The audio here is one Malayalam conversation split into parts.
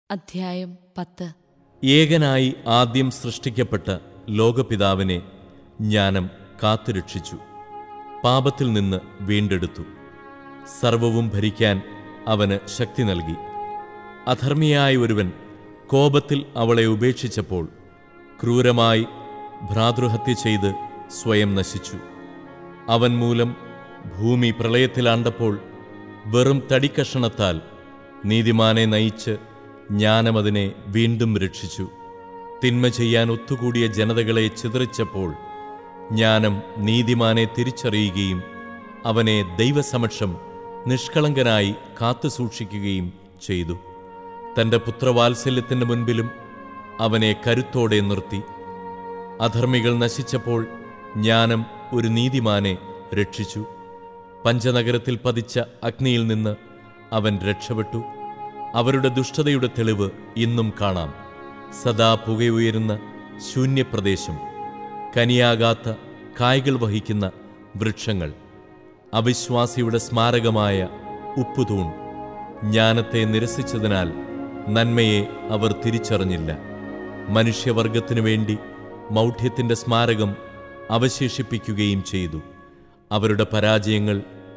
അധ്യായം 10. ഏകനായി ആദ്യം സൃഷ്ടിക്കപ്പെട്ട ലോകപിതാവിനെ ജ്ഞാനം കാത്തുരക്ഷിച്ചു. പാപത്തിൽ നിന്ന് വീണ്ടെടുത്തു. സർവവും ഭരിക്കാൻ അവന് ശക്തി നൽകി. അധർമ്മിയായ ഒരുവൻ കോപത്തിൽ അവളെ ഉപേക്ഷിച്ചപ്പോൾ ക്രൂരമായി ഭ്രാതൃഹത്യ ചെയ്ത് സ്വയം നശിച്ചു. അവൻ മൂലം ഭൂമി പ്രളയത്തിലാണ്ടപ്പോൾ വെറും തടിക്കഷണത്താൽ നീതിമാനെ നയിച്ച് ജ്ഞാനമതിനെ വീണ്ടും രക്ഷിച്ചു. തിന്മ ചെയ്യാൻ ഒത്തുകൂടിയ ജനതകളെ ചിതറിച്ചപ്പോൾ ജ്ഞാനം നീതിമാനെ തിരിച്ചറിയുകയും അവനെ ദൈവസമക്ഷം നിഷ്കളങ്കനായി കാത്തുസൂക്ഷിക്കുകയും ചെയ്തു. തൻ്റെ പുത്രവാത്സല്യത്തിൻ്റെ മുൻപിലും അവനെ കരുത്തോടെ നിർത്തി. അധർമ്മികൾ നശിച്ചപ്പോൾ ജ്ഞാനം ഒരു നീതിമാനെ രക്ഷിച്ചു. പഞ്ചനഗരത്തിൽ പതിച്ച അഗ്നിയിൽ നിന്ന് അവൻ രക്ഷപ്പെട്ടു. അവരുടെ ദുഷ്ടതയുടെ തെളിവ് ഇന്നും കാണാം. സദാ പുകയുയരുന്ന ശൂന്യപ്രദേശം, കനിയാകാത്ത കായ്കൾ വഹിക്കുന്ന വൃക്ഷങ്ങൾ, അവിശ്വാസിയുടെ സ്മാരകമായ ഉപ്പുതൂൺ. ജ്ഞാനത്തെ നിരസിച്ചതിനാൽ നന്മയെ അവർ തിരിച്ചറിഞ്ഞില്ല. മനുഷ്യവർഗത്തിനു വേണ്ടി മൗഢ്യത്തിൻ്റെ സ്മാരകം അവശേഷിപ്പിക്കുകയും ചെയ്തു. അവരുടെ പരാജയങ്ങൾ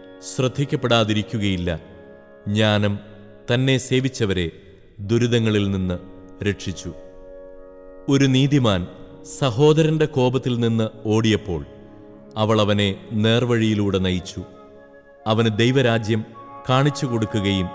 ശ്രദ്ധിക്കപ്പെടാതിരിക്കുകയില്ല. ജ്ഞാനം തന്നെ സേവിച്ചവരെ ദുരിതങ്ങളിൽ നിന്ന് രക്ഷിച്ചു. ഒരു നീതിമാൻ സഹോദരന്റെ കോപത്തിൽ നിന്ന് ഓടിയപ്പോൾ അവൾ അവനെ നേർവഴിയിലൂടെ നയിച്ചു. അവന് ദൈവരാജ്യം കാണിച്ചു കൊടുക്കുകയും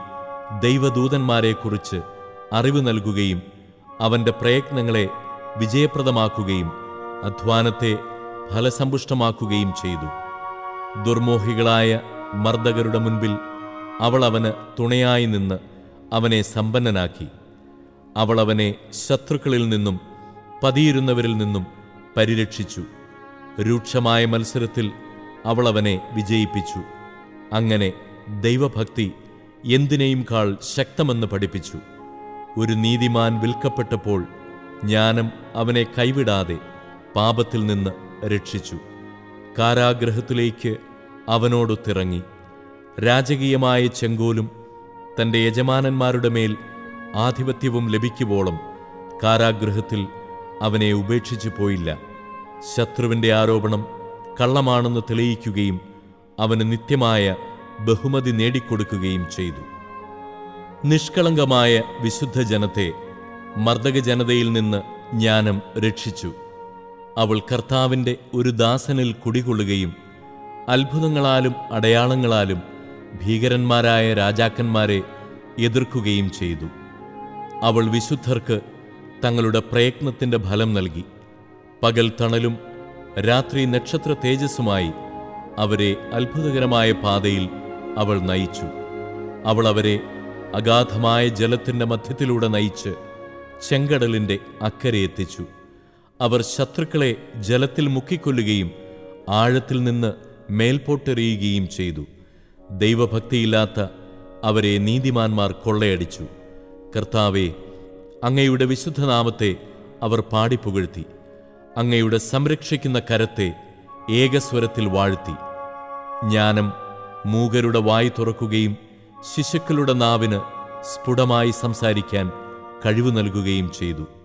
ദൈവദൂതന്മാരെക്കുറിച്ച് അറിവ് നൽകുകയും അവന്റെ പ്രയത്നങ്ങളെ വിജയപ്രദമാക്കുകയും അധ്വാനത്തെ ഫലസമ്പുഷ്ടമാക്കുകയും ചെയ്തു. ദുർമോഹികളായ മർദ്ദകരുടെ മുൻപിൽ അവൾ അവന് തുണയായി നിന്ന് അവനെ സമ്പന്നനാക്കി. അവൾ അവനെ ശത്രുക്കളിൽ നിന്നും പതിയിരുന്നവരിൽ നിന്നും പരിരക്ഷിച്ചു. രൂക്ഷമായ മത്സരത്തിൽ അവൾ അവനെ വിജയിപ്പിച്ചു. അങ്ങനെ ദൈവഭക്തി എന്തിനേയും കാൾ ശക്തമെന്ന് പഠിപ്പിച്ചു. ഒരു നീതിമാൻ വിൽക്കപ്പെട്ടപ്പോൾ ജ്ഞാനം അവനെ കൈവിടാതെ പാപത്തിൽ നിന്ന് രക്ഷിച്ചു. കാരാഗൃഹത്തിലേക്ക് അവനോടൊത്തിറങ്ങി. രാജകീയമായ ചെങ്കോലും തൻ്റെ യജമാനന്മാരുടെ മേൽ ആധിപത്യവും ലഭിക്കുവോളം കാരാഗൃഹത്തിൽ അവനെ ഉപേക്ഷിച്ചു പോയില്ല. ശത്രുവിൻ്റെ ആരോപണം കള്ളമാണെന്ന് തെളിയിക്കുകയും അവന് നിത്യമായ ബഹുമതി നേടിക്കൊടുക്കുകയും ചെയ്തു. നിഷ്കളങ്കമായ വിശുദ്ധ ജനത്തെ മർദ്ദക ജനതയിൽ നിന്ന് ജ്ഞാനം രക്ഷിച്ചു. അവൾ കർത്താവിൻ്റെ ഒരു ദാസനിൽ കുടികൊള്ളുകയും അത്ഭുതങ്ങളാലും അടയാളങ്ങളാലും ഭീകരന്മാരായ രാജാക്കന്മാരെ എതിർക്കുകയും ചെയ്തു. അവൾ വിശുദ്ധർക്ക് തങ്ങളുടെ പ്രയത്നത്തിൻ്റെ ഫലം നൽകി. പകൽ തണലും രാത്രി നക്ഷത്ര തേജസ്സുമായി അവരെ അത്ഭുതകരമായ പാതയിൽ അവൾ നയിച്ചു. അവൾ അവരെ അഗാധമായ ജലത്തിൻ്റെ മധ്യത്തിലൂടെ നയിച്ച് ചെങ്കടലിൻ്റെ അക്കരെ എത്തിച്ചു. അവർ ശത്രുക്കളെ ജലത്തിൽ മുക്കിക്കൊല്ലുകയും ആഴത്തിൽ നിന്ന് മേൽപോട്ടെറിയുകയും ചെയ്തു. ദൈവഭക്തിയില്ലാത്ത അവരെ നീതിമാന്മാർ കൊള്ളയടിച്ചു. കർത്താവേ, അങ്ങയുടെ വിശുദ്ധനാമത്തെ അവർ പാടിപ്പുകഴ്ത്തി. അങ്ങയുടെ സംരക്ഷിക്കുന്ന കരത്തെ ഏകസ്വരത്തിൽ വാഴ്ത്തി. ജ്ഞാനം മൂകരുടെ വായ് തുറക്കുകയും ശിശുക്കളുടെ നാവിന് സ്ഫുടമായി സംസാരിക്കാൻ കഴിവ് നൽകുകയും ചെയ്തു.